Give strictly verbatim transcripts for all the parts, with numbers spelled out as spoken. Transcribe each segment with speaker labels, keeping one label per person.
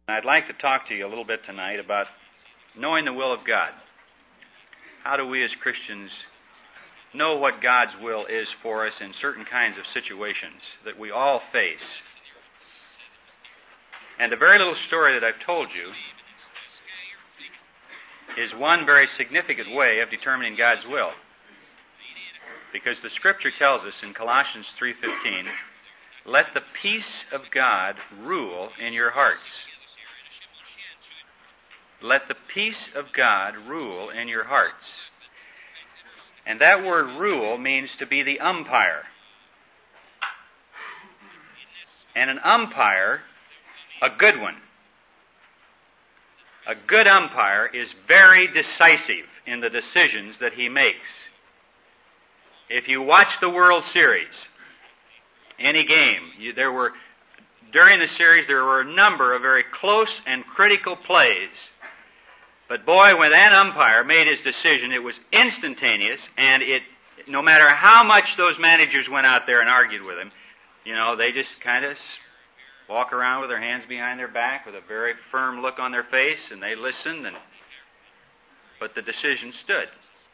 Speaker 1: I'd like to talk to you a little bit tonight about knowing the will of God. How do we as Christians know what God's will is for us in certain kinds of situations that we all face? And the very little story that I've told you is one very significant way of determining God's will. Because the Scripture tells us in Colossians three fifteen, "Let the peace of God rule in your hearts." Let the peace of God rule in your hearts. And that word rule means to be the umpire. And an umpire, a good one, a good umpire is very decisive in the decisions that he makes. If you watch the World Series, any game, you, there were, during the series, there were a number of very close and critical plays. But boy, when that umpire made his decision, it was instantaneous, and it, no matter how much those managers went out there and argued with him, you know, they just kind of walk around with their hands behind their back with a very firm look on their face, and they listened, and but the decision stood.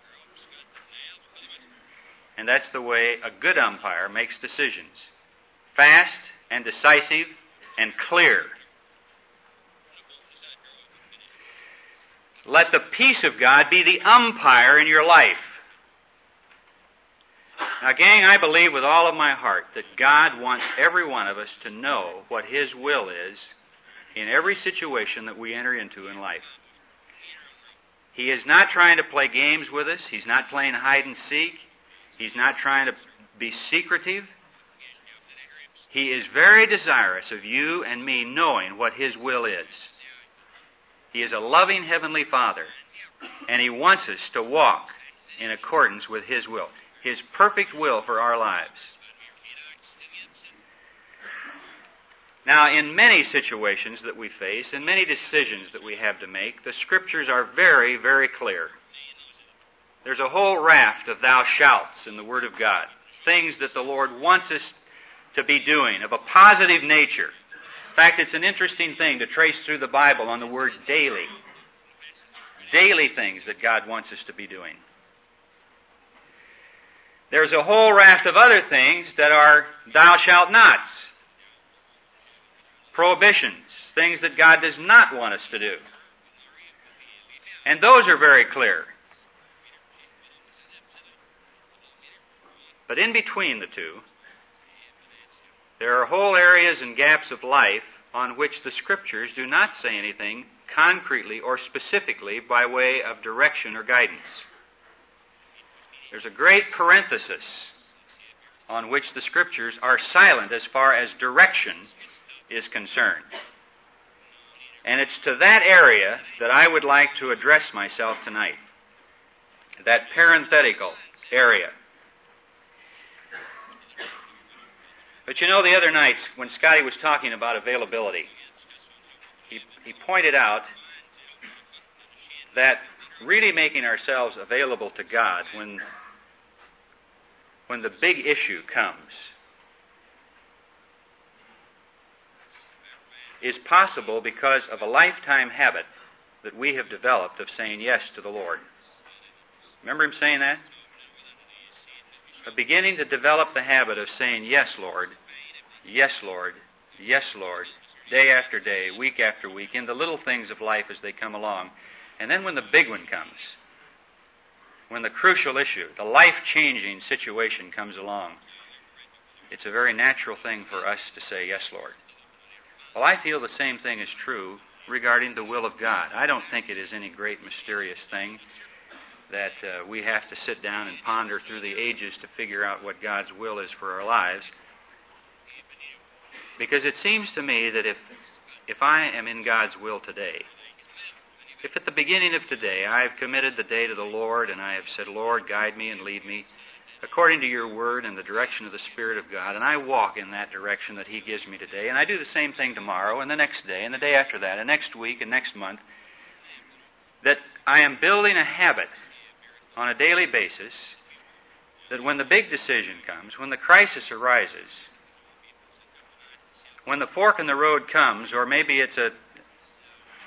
Speaker 1: And that's the way a good umpire makes decisions. Fast and decisive and clear. Let the peace of God be the umpire in your life. Now, gang, I believe with all of my heart that God wants every one of us to know what His will is in every situation that we enter into in life. He is not trying to play games with us. He's not playing hide and seek. He's not trying to be secretive. He is very desirous of you and me knowing what His will is. He is a loving Heavenly Father, and He wants us to walk in accordance with His will, His perfect will for our lives. Now, in many situations that we face, in many decisions that we have to make, the Scriptures are very, very clear. There's a whole raft of thou shalts in the Word of God, things that the Lord wants us to be doing of a positive nature. In fact, it's an interesting thing to trace through the Bible on the word daily. Daily things that God wants us to be doing. There's a whole raft of other things that are thou shalt nots. Prohibitions, things that God does not want us to do. And those are very clear. But in between the two, there are whole areas and gaps of life on which the Scriptures do not say anything concretely or specifically by way of direction or guidance. There's a great parenthesis on which the Scriptures are silent as far as direction is concerned. And it's to that area that I would like to address myself tonight. That parenthetical area. But you know, the other nights when Scotty was talking about availability, he, he pointed out that really making ourselves available to God when, when the big issue comes is possible because of a lifetime habit that we have developed of saying yes to the Lord. Remember him saying that? Of beginning to develop the habit of saying, yes, Lord, yes, Lord, yes, Lord, day after day, week after week, in the little things of life as they come along. And then when the big one comes, when the crucial issue, the life-changing situation comes along, it's a very natural thing for us to say, yes, Lord. Well, I feel the same thing is true regarding the will of God. I don't think it is any great mysterious thing that uh, we have to sit down and ponder through the ages to figure out what God's will is for our lives. Because it seems to me that if if I am in God's will today, if at the beginning of today I have committed the day to the Lord and I have said, Lord, guide me and lead me according to your word and the direction of the Spirit of God, and I walk in that direction that He gives me today, and I do the same thing tomorrow and the next day and the day after that and next week and next month, that I am building a habit on a daily basis that when the big decision comes, when the crisis arises, when the fork in the road comes, or maybe it's a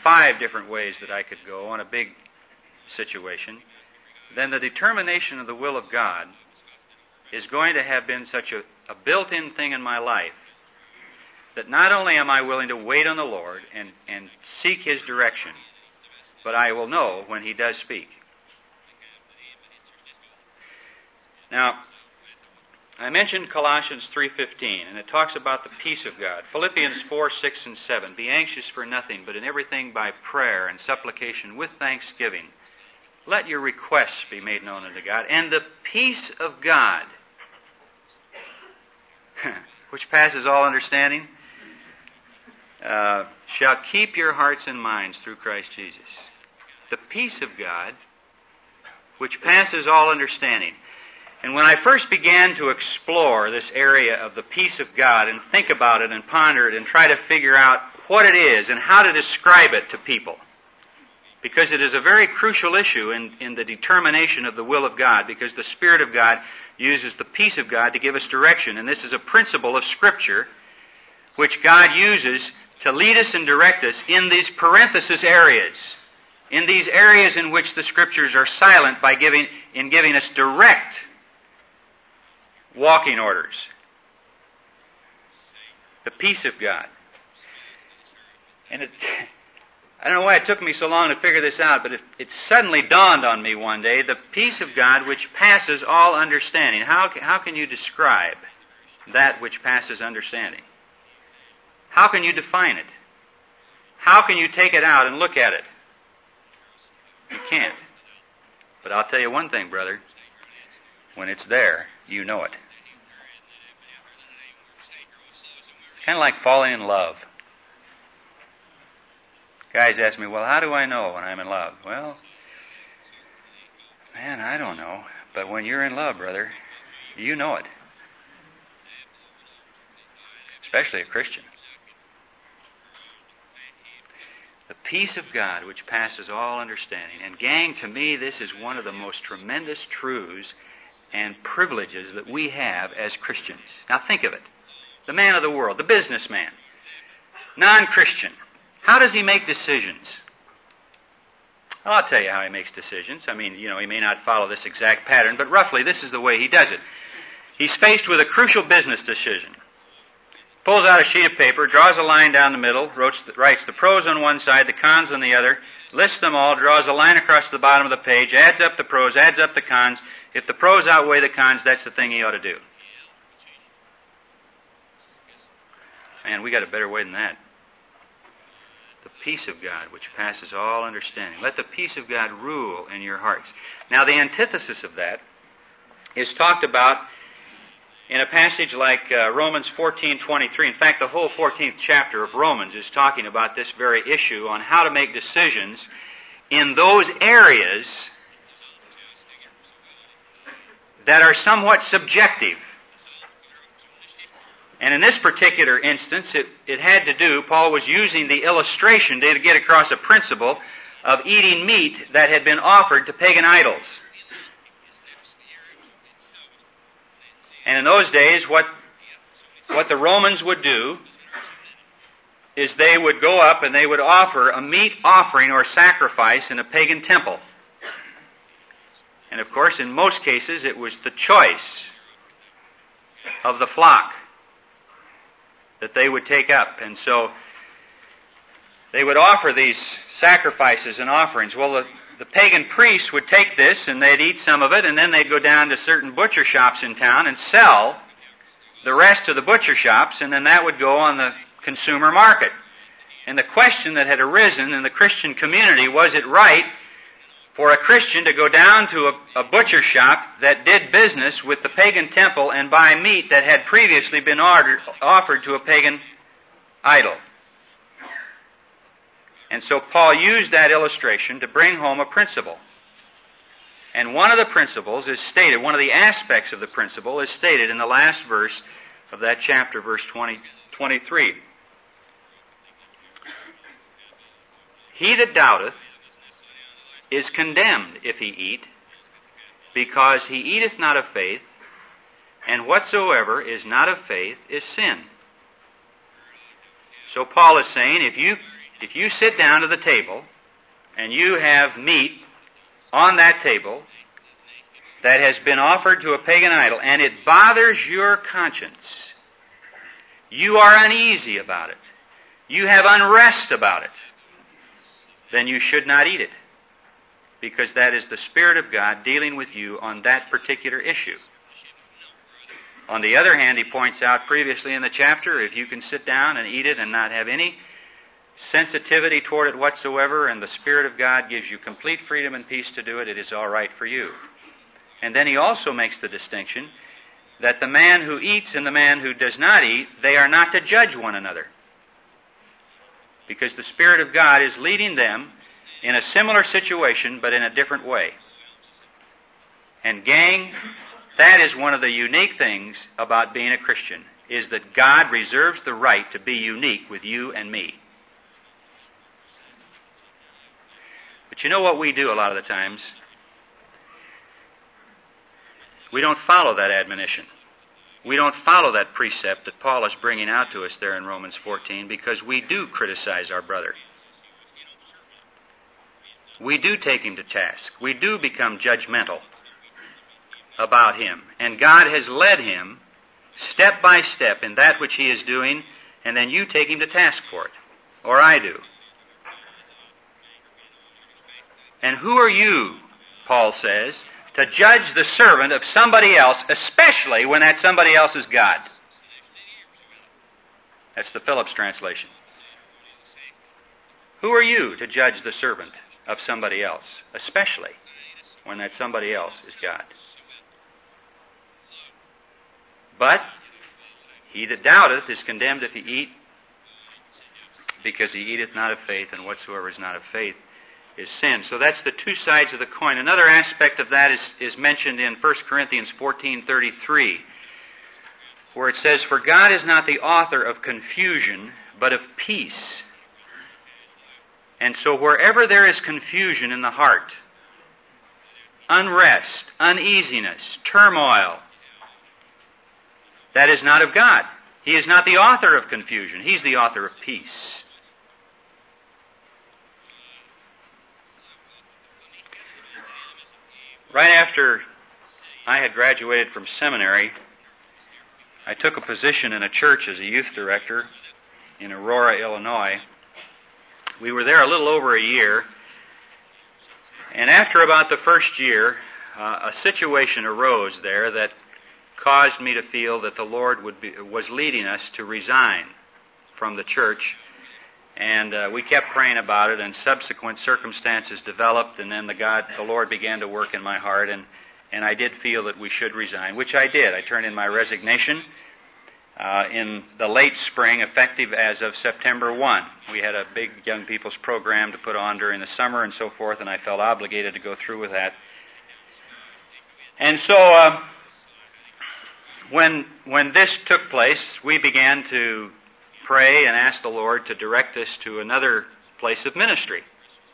Speaker 1: five different ways that I could go on a big situation, then the determination of the will of God is going to have been such a, a built-in thing in my life that not only am I willing to wait on the Lord and, and seek His direction, but I will know when He does speak. Now, I mentioned Colossians three fifteen, and it talks about the peace of God. Philippians four, six, and seven. Be anxious for nothing, but in everything by prayer and supplication with thanksgiving. Let your requests be made known unto God, and the peace of God, which passes all understanding, uh, shall keep your hearts and minds through Christ Jesus. The peace of God, which passes all understanding. And when I first began to explore this area of the peace of God and think about it and ponder it and try to figure out what it is and how to describe it to people, because it is a very crucial issue in, in the determination of the will of God, because the Spirit of God uses the peace of God to give us direction. And this is a principle of Scripture which God uses to lead us and direct us in these parenthesis areas, in these areas in which the Scriptures are silent by giving, in giving us direct walking orders. The peace of God. And it, I don't know why it took me so long to figure this out, but it, it suddenly dawned on me one day, the peace of God which passes all understanding. How, how can you describe that which passes understanding? How can you define it? How can you take it out and look at it? You can't. But I'll tell you one thing, brother. When it's there, you know it. It's kind of like falling in love. Guys ask me, well, how do I know when I'm in love? Well, man, I don't know. But when you're in love, brother, you know it. Especially a Christian. The peace of God which passes all understanding. And gang, to me, this is one of the most tremendous truths and privileges that we have as Christians. Now think of it. The man of the world, the businessman, non-Christian. How does he make decisions? Well, I'll tell you how he makes decisions. I mean, you know, he may not follow this exact pattern, but roughly this is the way he does it. He's faced with a crucial business decision. Pulls out a sheet of paper, draws a line down the middle, writes the pros on one side, the cons on the other, lists them all, draws a line across the bottom of the page, adds up the pros, adds up the cons. If the pros outweigh the cons, that's the thing he ought to do. Man, we got a better way than that. The peace of God, which passes all understanding. Let the peace of God rule in your hearts. Now, the antithesis of that is talked about in a passage like uh, Romans fourteen twenty-three. In fact, the whole fourteenth chapter of Romans is talking about this very issue on how to make decisions in those areas that are somewhat subjective. And in this particular instance, it, it had to do, Paul was using the illustration to get across a principle of eating meat that had been offered to pagan idols. And in those days, what, what the Romans would do is they would go up and they would offer a meat offering or sacrifice in a pagan temple. And of course, in most cases, it was the choice of the flock that they would take up. And so they would offer these sacrifices and offerings. Well, the, the pagan priests would take this and they'd eat some of it, and then they'd go down to certain butcher shops in town and sell the rest to the butcher shops, and then that would go on the consumer market. And the question that had arisen in the Christian community, was it right for a Christian to go down to a, a butcher shop that did business with the pagan temple and buy meat that had previously been ordered, offered to a pagan idol? And so Paul used that illustration to bring home a principle. And one of the principles is stated, one of the aspects of the principle is stated in the last verse of that chapter, verse twenty, twenty-three. He that doubteth is condemned if he eat, because he eateth not of faith, and whatsoever is not of faith is sin. So Paul is saying, if you if you sit down to the table and you have meat on that table that has been offered to a pagan idol and it bothers your conscience, you are uneasy about it, you have unrest about it, then you should not eat it, because that is the Spirit of God dealing with you on that particular issue. On the other hand, he points out previously in the chapter, if you can sit down and eat it and not have any sensitivity toward it whatsoever, and the Spirit of God gives you complete freedom and peace to do it, it is all right for you. And then he also makes the distinction that the man who eats and the man who does not eat, they are not to judge one another, because the Spirit of God is leading them in a similar situation, but in a different way. And gang, that is one of the unique things about being a Christian, is that God reserves the right to be unique with you and me. But you know what we do a lot of the times? We don't follow that admonition. We don't follow that precept that Paul is bringing out to us there in Romans fourteen, because we do criticize our brother. We do take him to task. We do become judgmental about him. And God has led him step by step in that which he is doing, and then you take him to task for it. Or I do. And who are you, Paul says, to judge the servant of somebody else, especially when that somebody else is God? That's the Phillips translation. Who are you to judge the servant of somebody else, especially when that somebody else is God? But he that doubteth is condemned if he eat, because he eateth not of faith, and whatsoever is not of faith is sin. So that's the two sides of the coin. Another aspect of that is, is mentioned in First Corinthians fourteen thirty-three, where it says, "For God is not the author of confusion, but of peace." And so wherever there is confusion in the heart, unrest, uneasiness, turmoil, that is not of God. He is not the author of confusion. He's the author of peace. Right after I had graduated from seminary, I took a position in a church as a youth director in Aurora, Illinois. We were there a little over a year, and after about the first year, uh, a situation arose there that caused me to feel that the Lord would be, was leading us to resign from the church. And uh, we kept praying about it, and subsequent circumstances developed, and then the God, the Lord began to work in my heart, and, and I did feel that we should resign, which I did. I turned in my resignation uh, in the late spring, effective as of September first. We had a big young people's program to put on during the summer and so forth, and I felt obligated to go through with that. And so uh, when when this took place, we began to pray and ask the Lord to direct us to another place of ministry.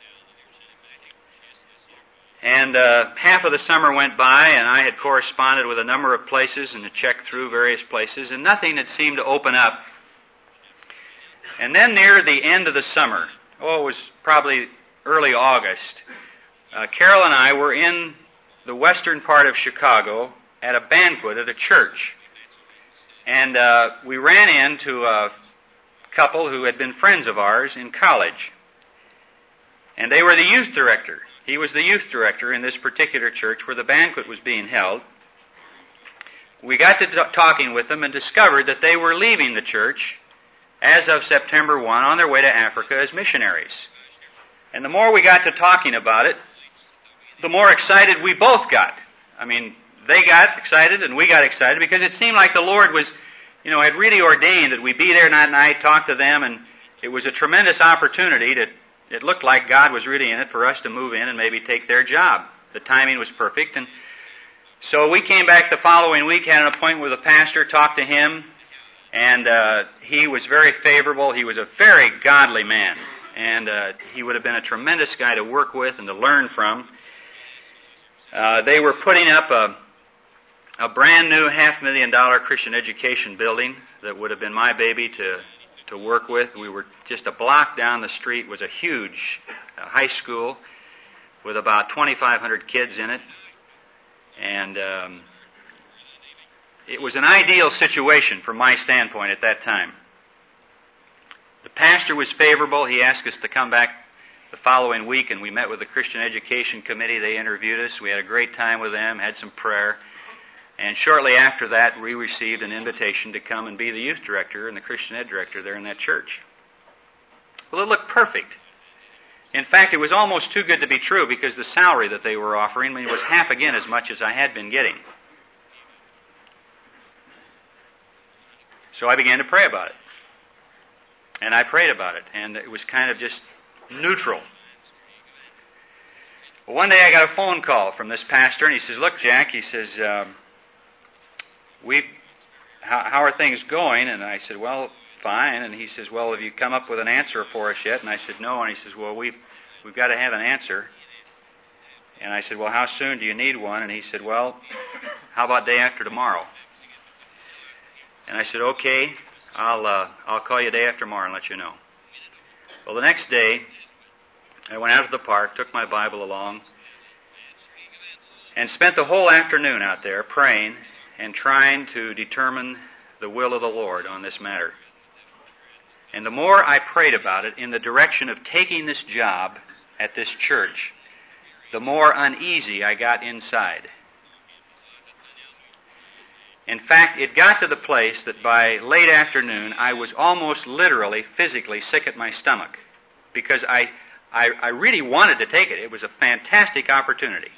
Speaker 1: And uh, half of the summer went by, and I had corresponded with a number of places and had checked through various places, and nothing had seemed to open up. And then near the end of the summer, oh, it was probably early August, uh, Carol and I were in the western part of Chicago at a banquet at a church. And uh, we ran into a couple who had been friends of ours in college. And they were the youth director. He was the youth director in this particular church where the banquet was being held. We got to t- talking with them and discovered that they were leaving the church as of September first on their way to Africa as missionaries. And the more we got to talking about it, the more excited we both got. I mean, they got excited and we got excited because it seemed like the Lord was, you know, had really ordained that we be there that night, talk to them, and it was a tremendous opportunity to, it looked like God was really in it for us to move in and maybe take their job. The timing was perfect. And so we came back the following week, had an appointment with a pastor, talked to him, and uh, he was very favorable. He was a very godly man, and uh, he would have been a tremendous guy to work with and to learn from. Uh, they were putting up a, a brand new half million dollar Christian education building that would have been my baby to to work with. We were just a block down the street was a huge uh, high school with about twenty-five hundred kids in it. And um, it was an ideal situation from my standpoint at that time. The pastor was favorable. He asked us to come back the following week, and we met with the Christian Education Committee. They interviewed us. We had a great time with them, had some prayer. And shortly after that, we received an invitation to come and be the youth director and the Christian ed director there in that church. Well, it looked perfect. In fact, it was almost too good to be true because the salary that they were offering me was half again as much as I had been getting. So I began to pray about it. And I prayed about it, and it was kind of just neutral. Well, one day I got a phone call from this pastor, and he says, "Look, Jack," he says, um, we, how, how are things going? And I said, "Well, fine." And he says, "Well, have you come up with an answer for us yet?" And I said, "No." And he says, "Well, we've we've got to have an answer." And I said, "Well, how soon do you need one?" And he said, "Well, how about day after tomorrow?" And I said, "Okay, I'll uh, I'll call you day after tomorrow and let you know." Well, the next day, I went out to the park, took my Bible along, and spent the whole afternoon out there praying and trying to determine the will of the Lord on this matter. And the more I prayed about it in the direction of taking this job at this church, the more uneasy I got inside. In fact, it got to the place that by late afternoon, I was almost literally, physically sick at my stomach because I, I, I really wanted to take it. It was a fantastic opportunity.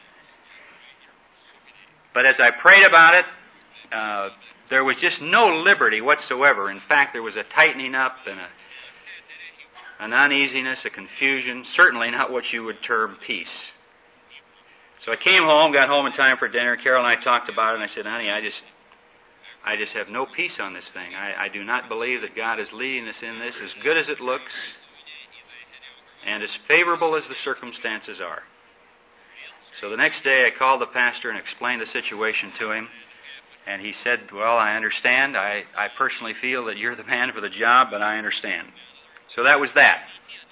Speaker 1: But as I prayed about it, uh, there was just no liberty whatsoever. In fact, there was a tightening up and a, an uneasiness, a confusion, certainly not what you would term peace. So I came home, got home in time for dinner. Carol and I talked about it, and I said, "Honey, I just... I just have no peace on this thing. I, I do not believe that God is leading us in this as good as it looks and as favorable as the circumstances are." So the next day I called the pastor and explained the situation to him. And he said, "Well, I understand. I, I personally feel that you're the man for the job, but I understand." So that was that.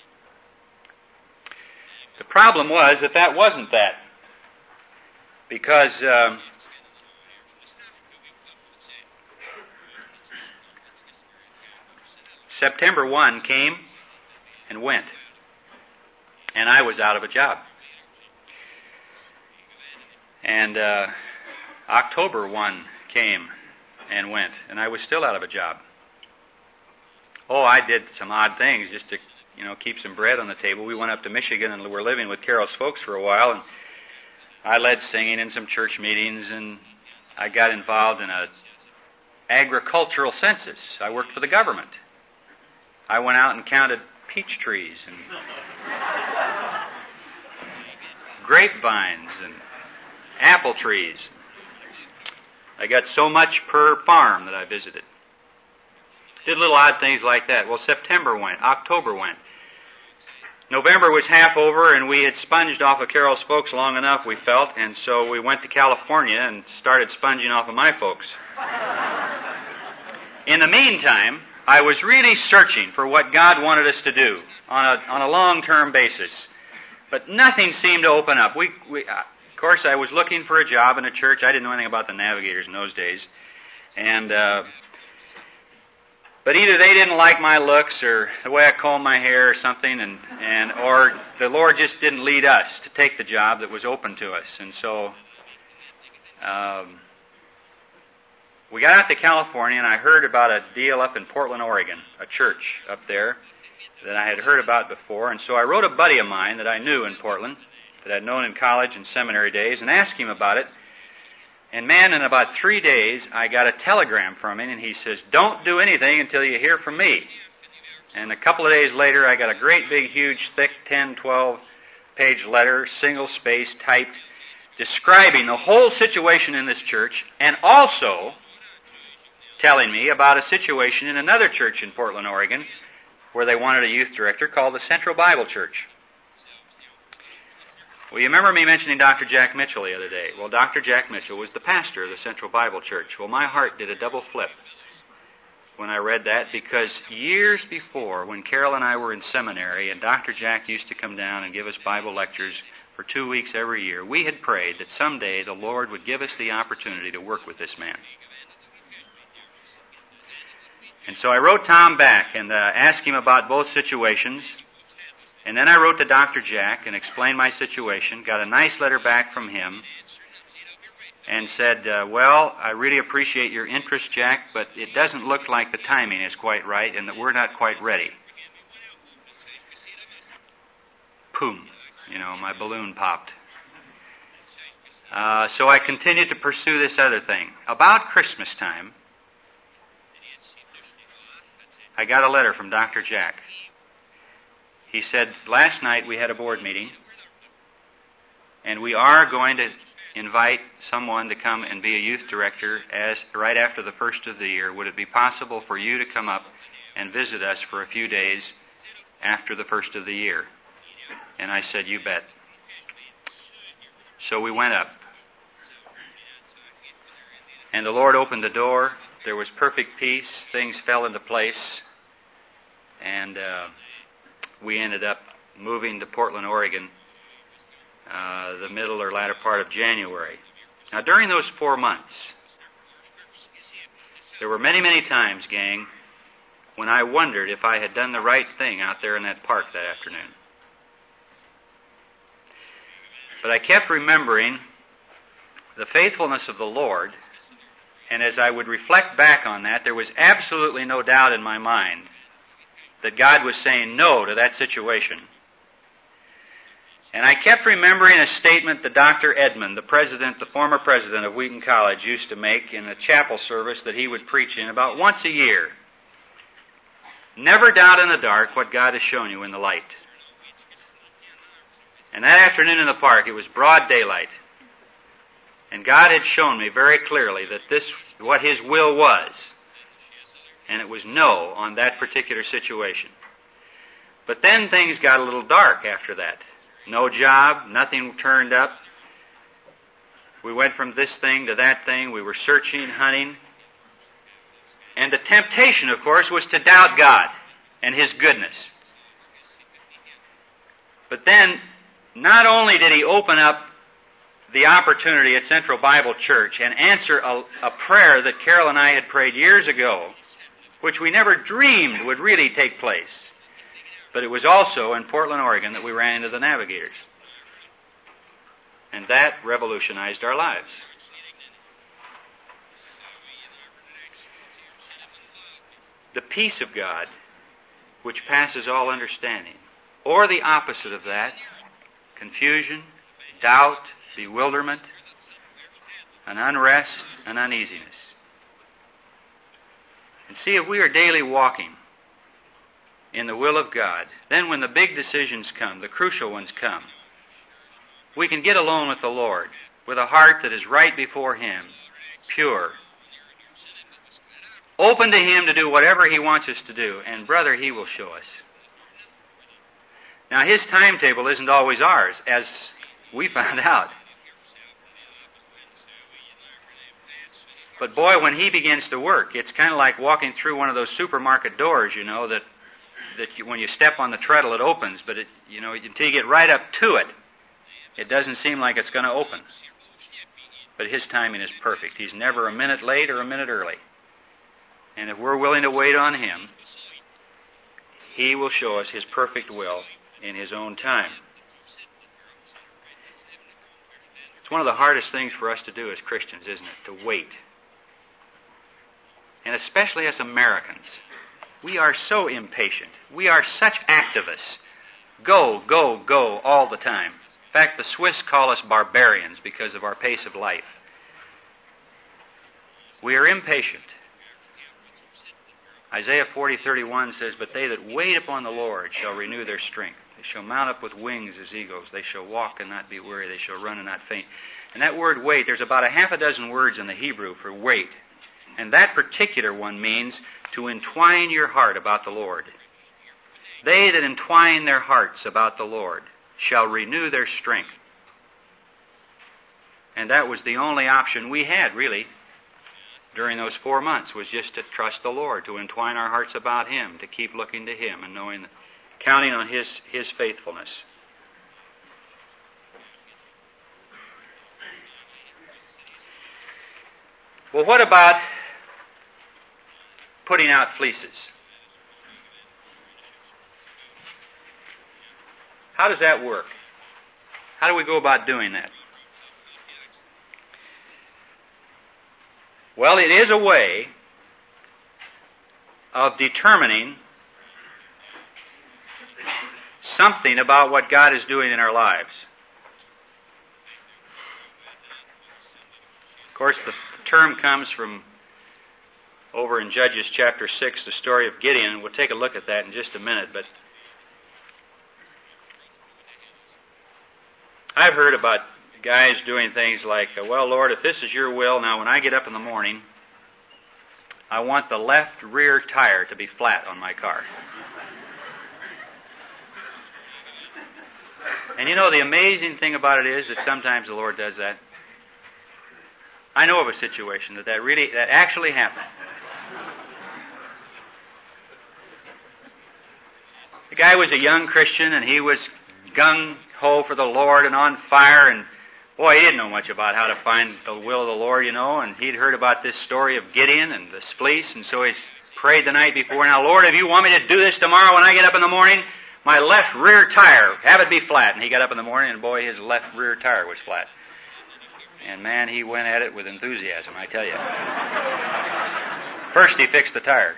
Speaker 1: The problem was that that wasn't that. Because... Um, September first came and went, and I was out of a job. And uh, October first came and went, and I was still out of a job. Oh, I did some odd things just to, you know, keep some bread on the table. We went up to Michigan and were living with Carol's folks for a while, and I led singing in some church meetings, and I got involved in a agricultural census. I worked for the government. I went out and counted peach trees and grapevines and apple trees. I got so much per farm that I visited. Did little odd things like that. Well, September went. October went. November was half over, and we had sponged off of Carol's folks long enough, we felt, and so we went to California and started sponging off of my folks. In the meantime, I was really searching for what God wanted us to do on a on a long-term basis, but nothing seemed to open up. We, we, uh, of course, I was looking for a job in a church. I didn't know anything about the Navigators in those days, and uh, but either they didn't like my looks or the way I combed my hair or something, and and or the Lord just didn't lead us to take the job that was open to us, and so. Um, We got out to California, and I heard about a deal up in Portland, Oregon, a church up there that I had heard about before. And so I wrote a buddy of mine that I knew in Portland, that I'd known in college and seminary days, and asked him about it. And man, in about three days, I got a telegram from him, and he says, "Don't do anything until you hear from me." And a couple of days later, I got a great big, huge, thick, ten, twelve page letter, single-space, typed, describing the whole situation in this church, and also telling me about a situation in another church in Portland, Oregon, where they wanted a youth director called the Central Bible Church. Well, you remember me mentioning Doctor Jack Mitchell the other day. Well, Doctor Jack Mitchell was the pastor of the Central Bible Church. Well, my heart did a double flip when I read that, because years before, when Carol and I were in seminary and Doctor Jack used to come down and give us Bible lectures for two weeks every year, we had prayed that someday the Lord would give us the opportunity to work with this man. And so I wrote Tom back and uh, asked him about both situations. And then I wrote to Doctor Jack and explained my situation, got a nice letter back from him, and said, uh, well, I really appreciate your interest, Jack, but it doesn't look like the timing is quite right and that we're not quite ready. Boom. You know, my balloon popped. Uh, so I continued to pursue this other thing. About Christmas time, I got a letter from Doctor Jack. He said, last night we had a board meeting, and we are going to invite someone to come and be a youth director as right after the first of the year. Would it be possible for you to come up and visit us for a few days after the first of the year? And I said, you bet. So we went up. And the Lord opened the door. There was perfect peace. Things fell into place. And uh, we ended up moving to Portland, Oregon, uh, the middle or latter part of January. Now, during those four months, there were many, many times, gang, when I wondered if I had done the right thing out there in that park that afternoon. But I kept remembering the faithfulness of the Lord, and as I would reflect back on that, there was absolutely no doubt in my mind that God was saying no to that situation. And I kept remembering a statement that Doctor Edmond, the president, the former president of Wheaton College, used to make in a chapel service that he would preach in about once a year. Never doubt in the dark what God has shown you in the light. And that afternoon in the park, it was broad daylight. And God had shown me very clearly that this, what His will was. And it was no on that particular situation. But then things got a little dark after that. No job, nothing turned up. We went from this thing to that thing. We were searching, hunting. And the temptation, of course, was to doubt God and His goodness. But then, not only did He open up the opportunity at Central Bible Church and answer a, a prayer that Carol and I had prayed years ago, which we never dreamed would really take place, but it was also in Portland, Oregon, that we ran into the Navigators. And that revolutionized our lives. The peace of God, which passes all understanding, or the opposite of that, confusion, doubt, bewilderment, an unrest, and uneasiness. And see, if we are daily walking in the will of God, then when the big decisions come, the crucial ones come, we can get alone with the Lord with a heart that is right before Him, pure, open to Him to do whatever He wants us to do, and brother, He will show us. Now, His timetable isn't always ours, as we found out. But boy, when He begins to work, it's kind of like walking through one of those supermarket doors, you know, that that you, when you step on the treadle, it opens, but it, you know, until you get right up to it, it doesn't seem like it's going to open. But His timing is perfect. He's never a minute late or a minute early. And if we're willing to wait on Him, He will show us His perfect will in His own time. It's one of the hardest things for us to do as Christians, isn't it? To wait. And especially as Americans. We are so impatient. We are such activists. Go, go, go all the time. In fact, the Swiss call us barbarians because of our pace of life. We are impatient. Isaiah forty thirty-one says, "But they that wait upon the Lord shall renew their strength. They shall mount up with wings as eagles. They shall walk and not be weary. They shall run and not faint." And that word wait, there's about a half a dozen words in the Hebrew for wait. And that particular one means to entwine your heart about the Lord. They that entwine their hearts about the Lord shall renew their strength. And that was the only option we had, really. during those four months was just to trust the Lord, to entwine our hearts about Him, to keep looking to Him and knowing, counting on His, His faithfulness. Well, what about putting out fleeces? How does that work? How do we go about doing that? Well, it is a way of determining something about what God is doing in our lives. Of course, the term comes from over in Judges chapter six, the story of Gideon, and we'll take a look at that in just a minute. But I've heard about guys doing things like, well, Lord, if this is your will, now when I get up in the morning, I want the left rear tire to be flat on my car. And you know, the amazing thing about it is that sometimes the Lord does that. I know of a situation that that really, that actually happened. The guy was a young Christian, and he was gung-ho for the Lord and on fire, and boy, he didn't know much about how to find the will of the Lord, you know, and he'd heard about this story of Gideon and the fleece, and so he prayed the night before, now, Lord, if you want me to do this tomorrow when I get up in the morning, my left rear tire, have it be flat. And he got up in the morning, and boy, his left rear tire was flat. And man, he went at it with enthusiasm, I tell you. First, he fixed the tire.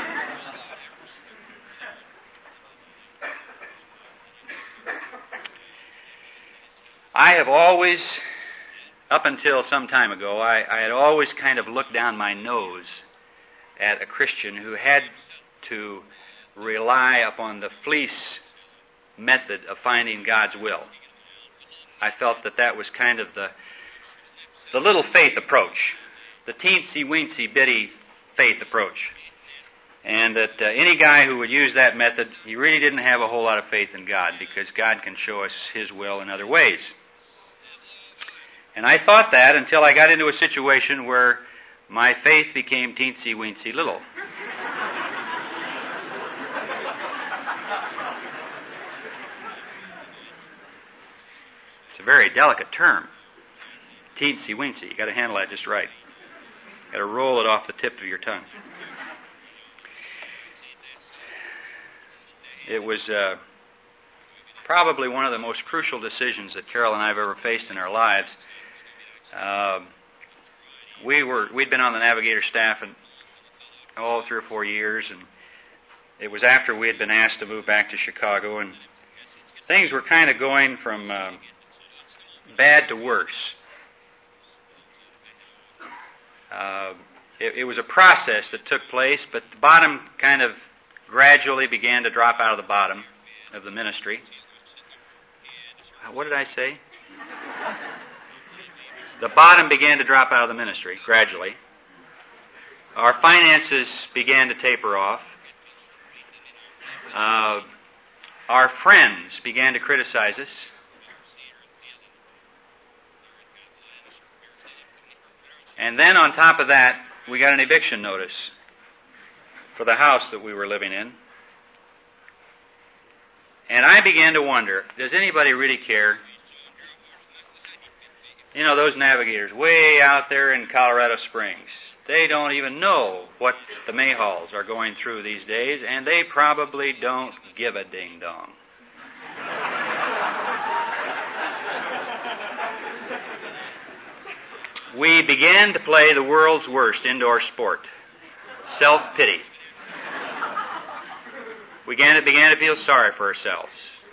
Speaker 1: I have always, up until some time ago, I, I had always kind of looked down my nose at a Christian who had to rely upon the fleece method of finding God's will. I felt that that was kind of the the little faith approach, the teensy-weensy bitty faith approach. And that uh, any guy who would use that method, he really didn't have a whole lot of faith in God, because God can show us His will in other ways. And I thought that until I got into a situation where my faith became teensy-weensy little. It's a very delicate term, teensy-weensy. You got to handle that just right. You got to roll it off the tip of your tongue. It was uh, probably one of the most crucial decisions that Carol and I have ever faced in our lives. Uh, we were we'd been on the Navigator staff and all three or four years, and it was after we had been asked to move back to Chicago, and things were kind of going from uh, bad to worse. Uh, it, it was a process that took place, but the bottom kind of gradually began to drop out of the bottom of the ministry. What did I say? The bottom began to drop out of the ministry, gradually. Our finances began to taper off. Uh, our friends began to criticize us. And then on top of that, we got an eviction notice for the house that we were living in. And I began to wonder, does anybody really care? You know, those navigators way out there in Colorado Springs, they don't even know what the Mayhalls are going through these days, and they probably don't give a ding-dong. We began to play the world's worst indoor sport, self-pity. We began to, began to feel sorry for ourselves.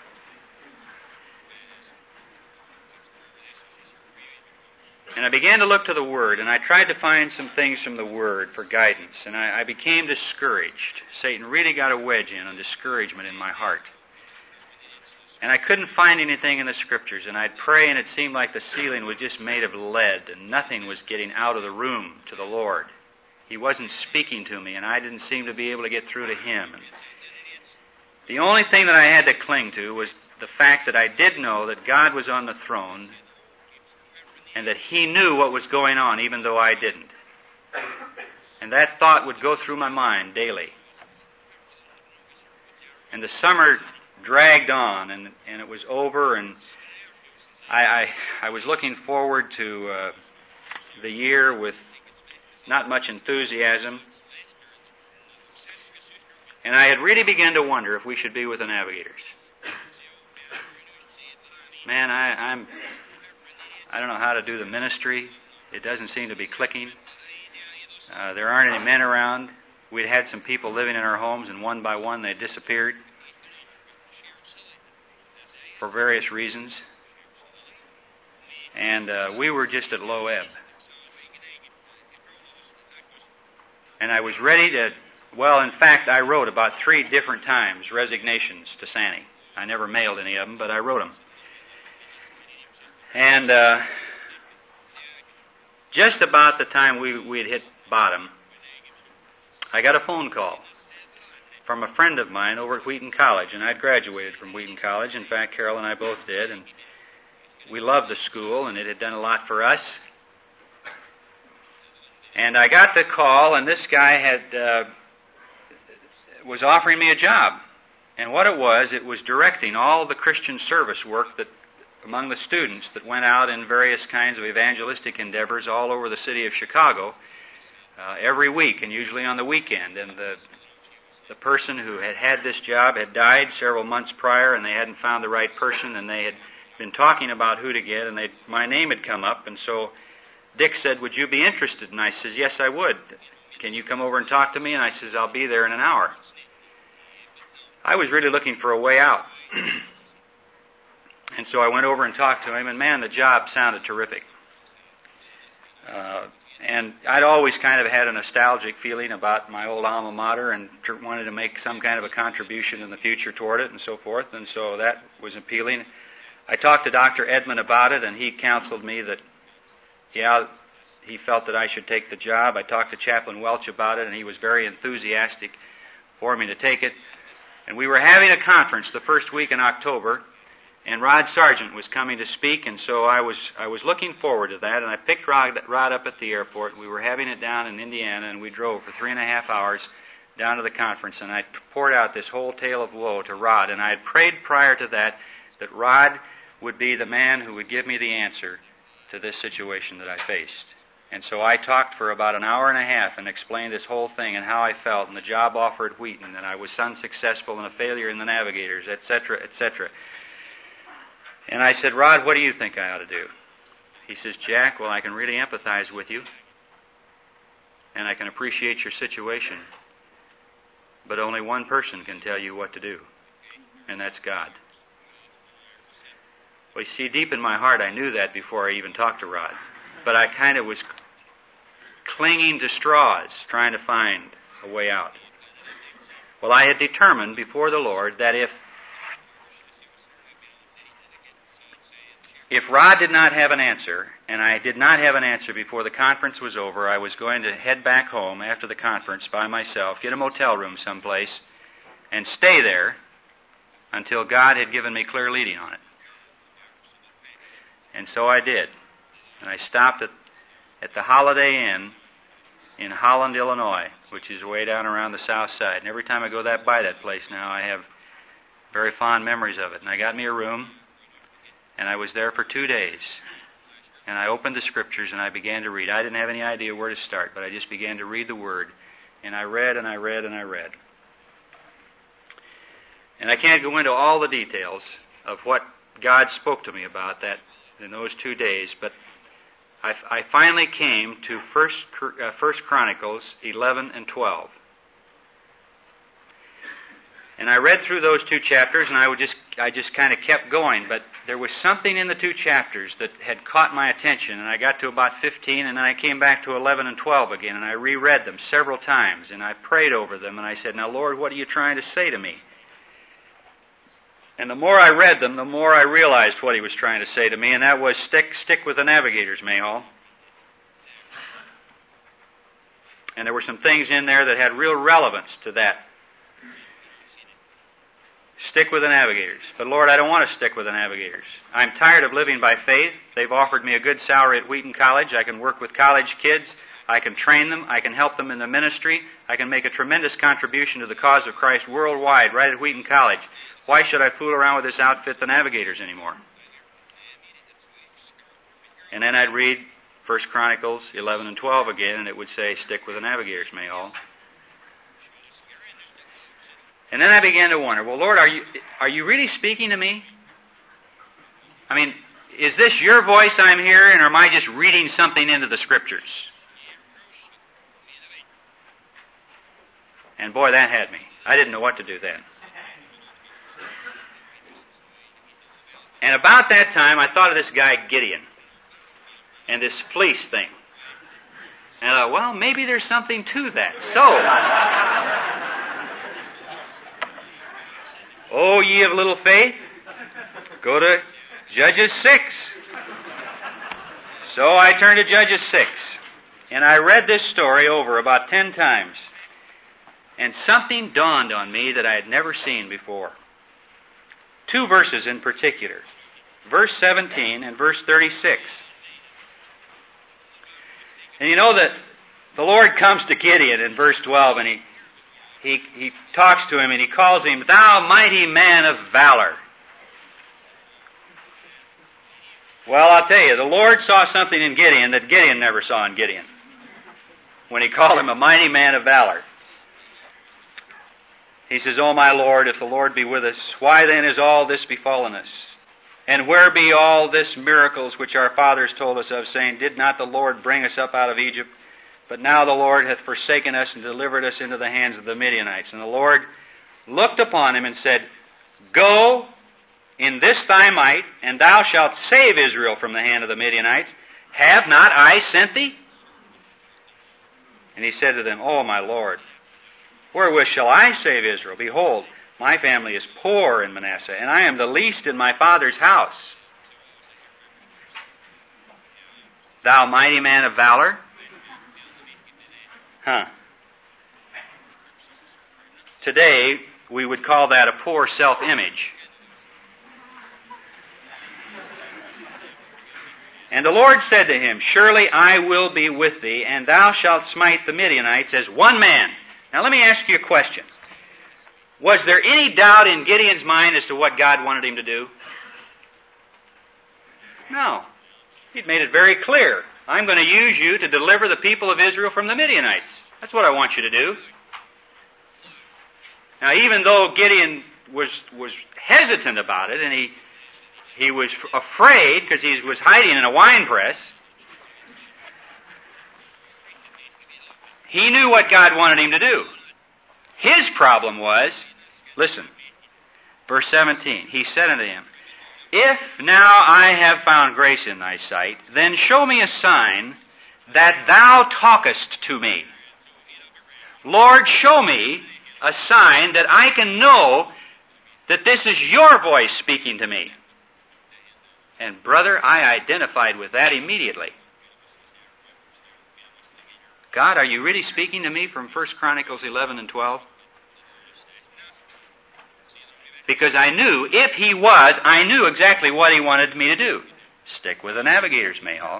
Speaker 1: And I began to look to the Word, and I tried to find some things from the Word for guidance, and I, I became discouraged. Satan really got a wedge in on discouragement in my heart. And I couldn't find anything in the Scriptures, and I'd pray, and it seemed like the ceiling was just made of lead, and nothing was getting out of the room to the Lord. He wasn't speaking to me, and I didn't seem to be able to get through to Him. And the only thing that I had to cling to was the fact that I did know that God was on the throne, and that He knew what was going on, even though I didn't. And that thought would go through my mind daily. And the summer dragged on, and, and it was over, and I, I, I was looking forward to uh, the year with not much enthusiasm. And I had really begun to wonder if we should be with the Navigators. Man, I, I'm, I don't know how to do the ministry. It doesn't seem to be clicking. Uh, there aren't any men around. We'd had some people living in our homes, and one by one they disappeared for various reasons. And uh, we were just at low ebb. And I was ready to, well, in fact, I wrote about three different times resignations to Sanny. I never mailed any of them, but I wrote them. And uh, just about the time we we had hit bottom, I got a phone call from a friend of mine over at Wheaton College, and I'd graduated from Wheaton College. In fact, Carol and I both did, and we loved the school, and it had done a lot for us. And I got the call, and this guy had uh, was offering me a job. And what it was, it was directing all the Christian service work that among the students that went out in various kinds of evangelistic endeavors all over the city of Chicago uh, every week, and usually on the weekend. And the the person who had had this job had died several months prior, and they hadn't found the right person, and they had been talking about who to get, and they my name had come up, and so Dick said, "Would you be interested?" And I says, "Yes, I would. Can you come over and talk to me?" And I says, "I'll be there in an hour." I was really looking for a way out. And so I went over and talked to him, and man, the job sounded terrific. Uh, and I'd always kind of had a nostalgic feeling about my old alma mater and tr- wanted to make some kind of a contribution in the future toward it and so forth, and so that was appealing. I talked to Doctor Edmond about it, and he counseled me that, yeah, he felt that I should take the job. I talked to Chaplain Welch about it, and he was very enthusiastic for me to take it. And we were having a conference the first week in October, and Rod Sargent was coming to speak, and so I was I was looking forward to that, and I picked Rod, Rod up at the airport. We were having it down in Indiana, and we drove for three and a half hours down to the conference, and I poured out this whole tale of woe to Rod, and I had prayed prior to that that Rod would be the man who would give me the answer to this situation that I faced. And so I talked for about an hour and a half and explained this whole thing and how I felt and the job offer at Wheaton, and I was unsuccessful and a failure in the Navigators, et cetera, et cetera. And I said, "Rod, what do you think I ought to do?" He says, "Jack, well, I can really empathize with you, and I can appreciate your situation, but only one person can tell you what to do, and that's God." Well, you see, deep in my heart, I knew that before I even talked to Rod, but I kind of was clinging to straws, trying to find a way out. Well, I had determined before the Lord that if If Rod did not have an answer, and I did not have an answer before the conference was over, I was going to head back home after the conference by myself, get a motel room someplace, and stay there until God had given me clear leading on it. And so I did. And I stopped at, at the Holiday Inn in Holland, Illinois, which is way down around the south side. And every time I go that by that place now, I have very fond memories of it. And I got me a room, and I was there for two days. And I opened the Scriptures and I began to read. I didn't have any idea where to start, but I just began to read the Word. And I read and I read and I read. And I can't go into all the details of what God spoke to me about that in those two days, but I, I finally came to First, uh, First Chronicles eleven and twelve. And I read through those two chapters, and I would just I just kind of kept going, but there was something in the two chapters that had caught my attention, and I got to about fifteen, and then I came back to eleven and twelve again, and I reread them several times, and I prayed over them, and I said, "Now, Lord, what are you trying to say to me?" And the more I read them, the more I realized what he was trying to say to me, and that was stick stick with the Navigators, Mayhall. And there were some things in there that had real relevance to that. Stick with the Navigators. But Lord, I don't want to stick with the Navigators. I'm tired of living by faith. They've offered me a good salary at Wheaton College. I can work with college kids I can train them. I can help them in the ministry. I can make a tremendous contribution to the cause of Christ worldwide right at Wheaton College. Why should I fool around with this outfit, the Navigators, anymore? And then I'd read First Chronicles eleven and twelve again, and it would say, stick with the Navigators, Mayhall. And then I began to wonder, well, Lord, are you are you really speaking to me? I mean, is this your voice I'm hearing, or am I just reading something into the Scriptures? And boy, that had me. I didn't know what to do then. And about that time, I thought of this guy Gideon and this fleece thing. And I thought, well, maybe there's something to that. So, oh, ye of little faith, go to Judges six. So I turned to Judges six, and I read this story over about ten times. And something dawned on me that I had never seen before. Two verses in particular. Verse seventeen and verse thirty-six. And you know that the Lord comes to Gideon in verse twelve, and he, he, he talks to him, and he calls him, "Thou mighty man of valor." Well, I'll tell you, the Lord saw something in Gideon that Gideon never saw in Gideon when he called him a mighty man of valor. He says, "O my Lord, if the Lord be with us, why then is all this befallen us? And where be all this miracles which our fathers told us of, saying, Did not the Lord bring us up out of Egypt? But now the Lord hath forsaken us and delivered us into the hands of the Midianites." And the Lord looked upon him and said, "Go in this thy might, and thou shalt save Israel from the hand of the Midianites. Have not I sent thee?" And he said to them, "O my Lord, wherewith shall I save Israel? Behold, my family is poor in Manasseh, and I am the least in my father's house." Thou mighty man of valor? Huh. Today, we would call that a poor self-image. And the Lord said to him, "Surely I will be with thee, and thou shalt smite the Midianites as one man." Now let me ask you a question. Was there any doubt in Gideon's mind as to what God wanted him to do? No. He'd made it very clear. I'm going to use you to deliver the people of Israel from the Midianites. That's what I want you to do. Now, even though Gideon was was hesitant about it, and he he was afraid because he was hiding in a wine press, he knew what God wanted him to do. His problem was, listen, verse seventeen, he said unto him, "If now I have found grace in thy sight, then show me a sign that thou talkest to me. Lord, show me a sign that I can know that this is your voice speaking to me." And brother, I identified with that immediately. God, are you really speaking to me from First Chronicles eleven and twelve? Because I knew, if he was, I knew exactly what he wanted me to do. Stick with the Navigators, Mayhall.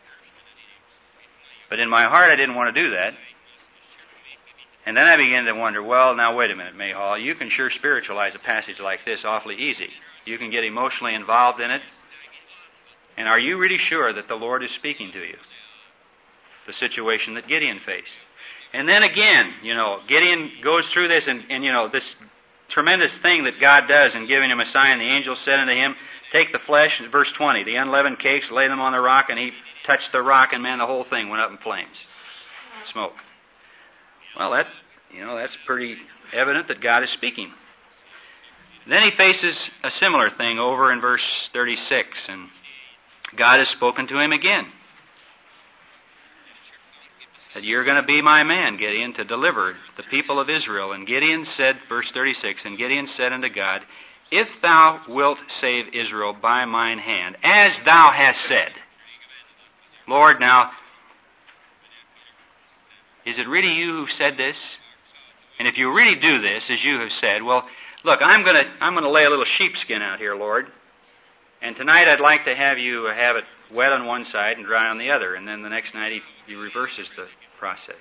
Speaker 1: But in my heart, I didn't want to do that. And then I began to wonder, well, now wait a minute, Mayhall. You can sure spiritualize a passage like this awfully easy. You can get emotionally involved in it. And are you really sure that the Lord is speaking to you? The situation that Gideon faced. And then again, you know, Gideon goes through this and, and you know, this tremendous thing that God does in giving him a sign. The angel said unto him, "Take the flesh," verse twenty, "the unleavened cakes, lay them on the rock," and he touched the rock, and man, the whole thing went up in flames. Smoke. Well, that's, you know, that's pretty evident that God is speaking. Then he faces a similar thing over in verse thirty-six, and God has spoken to him again. That you're going to be my man, Gideon, to deliver the people of Israel. And Gideon said, verse thirty-six, "And Gideon said unto God, If thou wilt save Israel by mine hand, as thou hast said." Lord, now, is it really you who said this? And if you really do this, as you have said, well, look, I'm going to I'm going to lay a little sheepskin out here, Lord. And tonight I'd like to have you have it wet on one side and dry on the other, and then the next night he, he reverses the process.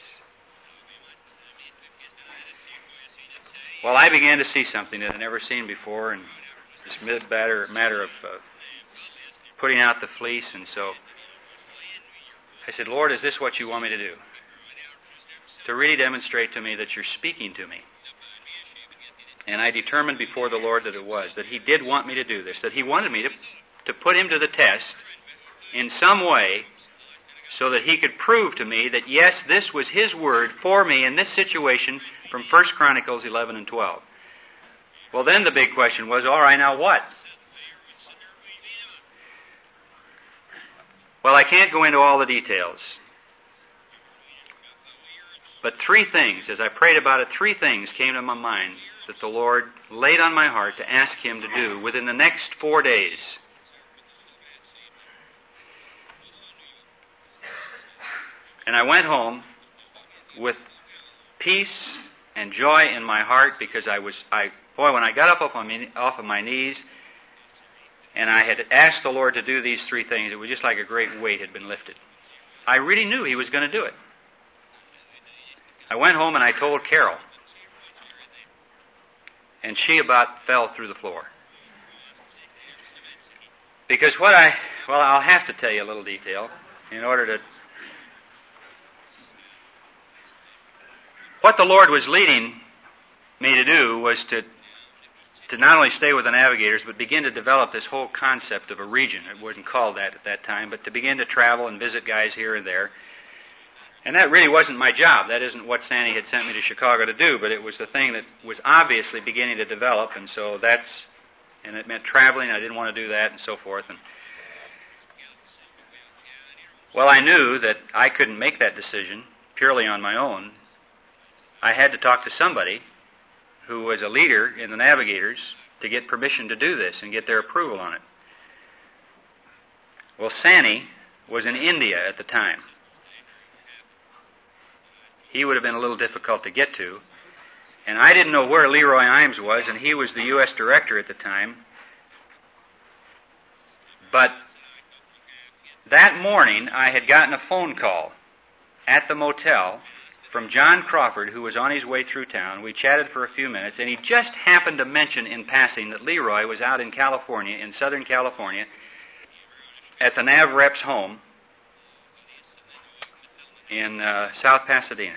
Speaker 1: Well, I began to see something that I'd never seen before, and this matter, matter of uh, putting out the fleece, and so I said, Lord, is this what you want me to do? To really demonstrate to me that you're speaking to me. And I determined before the Lord that it was, that He did want me to do this, that He wanted me to, to put Him to the test in some way so that He could prove to me that, yes, this was His word for me in this situation from First Chronicles eleven and twelve. Well, then the big question was, all right, now what? Well, I can't go into all the details. But three things, as I prayed about it, three things came to my mind that the Lord laid on my heart to ask Him to do within the next four days. And I went home with peace and joy in my heart because I was, I boy, when I got up off, my, off of my knees and I had asked the Lord to do these three things, it was just like a great weight had been lifted. I really knew He was going to do it. I went home and I told Carol, and she about fell through the floor. Because what I, well, I'll have to tell you a little detail in order to, what the Lord was leading me to do was to, to not only stay with the Navigators, but begin to develop this whole concept of a region. It wasn't called that at that time, but to begin to travel and visit guys here and there. And that really wasn't my job. That isn't what Sandy had sent me to Chicago to do, but it was the thing that was obviously beginning to develop, and so that's, and it meant traveling. I didn't want to do that, and so forth. And well, I knew that I couldn't make that decision purely on my own. I had to talk to somebody who was a leader in the Navigators to get permission to do this and get their approval on it. Well, Sandy was in India at the time. He would have been a little difficult to get to. And I didn't know where Leroy Imes was, and he was the U S director at the time. But that morning, I had gotten a phone call at the motel from John Crawford, who was on his way through town. We chatted for a few minutes, and he just happened to mention in passing that Leroy was out in California, in Southern California, at the NavRep's home in uh, South Pasadena.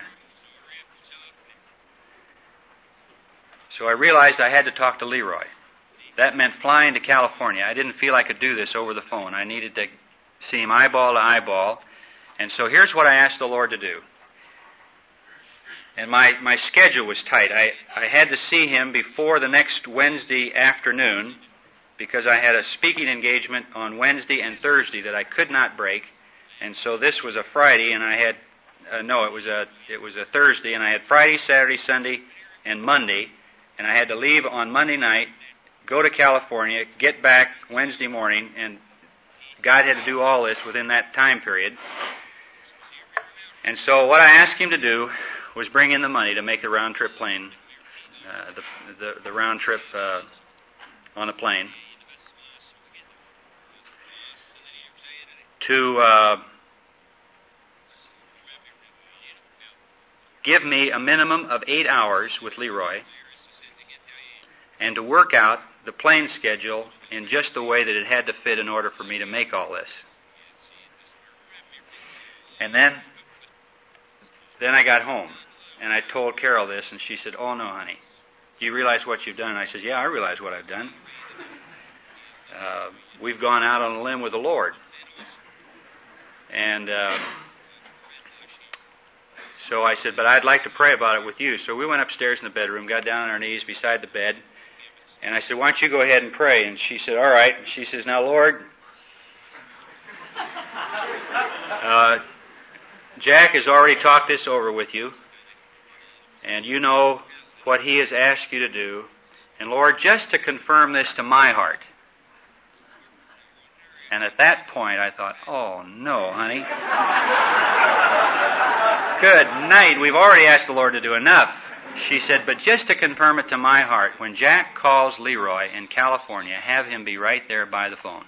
Speaker 1: So I realized I had to talk to Leroy. That meant flying to California. I didn't feel I could do this over the phone. I needed to see him eyeball to eyeball. And so here's what I asked the Lord to do. And my, my schedule was tight. I, I had to see him before the next Wednesday afternoon because I had a speaking engagement on Wednesday and Thursday that I could not break. And so this was a Friday, and I had, uh, no, it was a it was a Thursday, and I had Friday, Saturday, Sunday, and Monday, and I had to leave on Monday night, go to California, get back Wednesday morning, and God had to do all this within that time period. And so what I asked Him to do was bring in the money to make the round-trip plane, uh, the, the, the round trip uh, on a plane, to uh, give me a minimum of eight hours with Leroy and to work out the plane schedule in just the way that it had to fit in order for me to make all this. And then, then I got home, and I told Carol this, and she said, "Oh, no, honey. Do you realize what you've done?" And I said, "Yeah, I realize what I've done. Uh, we've gone out on a limb with the Lord." And uh, so I said, "But I'd like to pray about it with you." So we went upstairs in the bedroom, got down on our knees beside the bed, and I said, "Why don't you go ahead and pray?" And she said, "All right." And she says, "Now, Lord, uh, Jack has already talked this over with you, and you know what he has asked you to do. And Lord, just to confirm this to my heart." And at that point, I thought, "Oh, no, honey. Good night. We've already asked the Lord to do enough." She said, but just to confirm it to my heart, when Jack calls Leroy in California, have him be right there by the phone.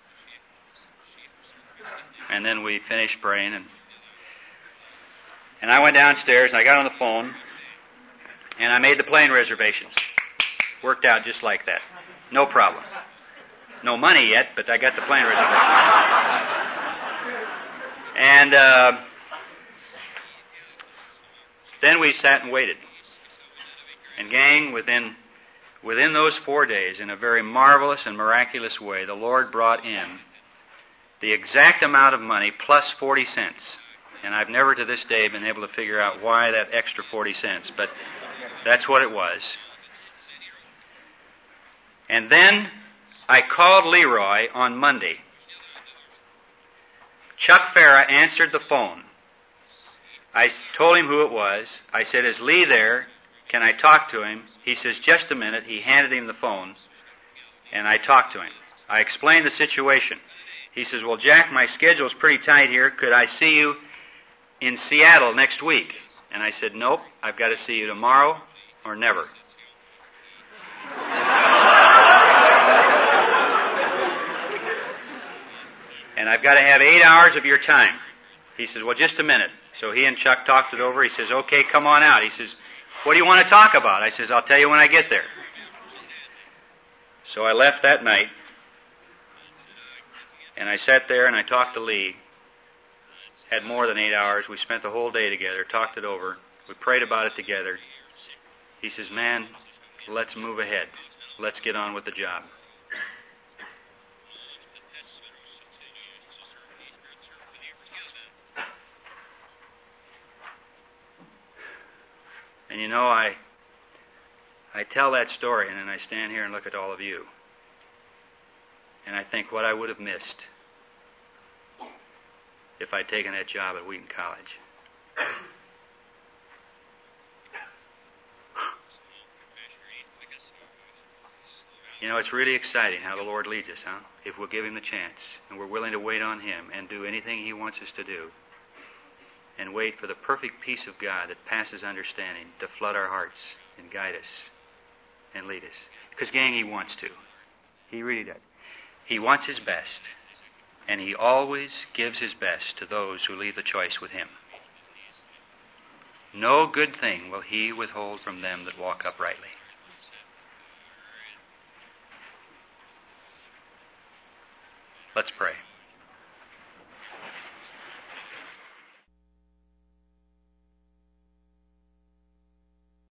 Speaker 1: And then we finished praying, and and I went downstairs, and I got on the phone, and I made the plane reservations. Worked out just like that. No problem. No money yet, but I got the plane reservations. And uh, then we sat and waited. And gang, within within those four days, in a very marvelous and miraculous way, the Lord brought in the exact amount of money plus forty cents. And I've never to this day been able to figure out why that extra forty cents, but that's what it was. And then I called Leroy on Monday. Chuck Farah answered the phone. I told him who it was. I said, is Lee there? Can I talk to him? He says, just a minute. He handed him the phone, and I talked to him. I explained the situation. He says, well, Jack, my schedule's pretty tight here. Could I see you in Seattle next week? And I said, nope, I've got to see you tomorrow or never. And I've got to have eight hours of your time. He says, well, just a minute. So he and Chuck talked it over. He says, okay, come on out. He says, what do you want to talk about? I says, I'll tell you when I get there. So I left that night, and I sat there and I talked to Lee. Had more than eight hours. We spent the whole day together, talked it over. We prayed about it together. He says, man, let's move ahead. Let's get on with the job. And you know, I I tell that story, and then I stand here and look at all of you. And I think what I would have missed if I'd taken that job at Wheaton College. You know, it's really exciting how the Lord leads us, huh? If we'll give Him the chance, and we're willing to wait on Him and do anything He wants us to do, and wait for the perfect peace of God that passes understanding to flood our hearts and guide us and lead us. Because, gang, He wants to. He really does. He wants His best, and He always gives His best to those who leave the choice with Him. No good thing will He withhold from them that walk uprightly. Let's pray.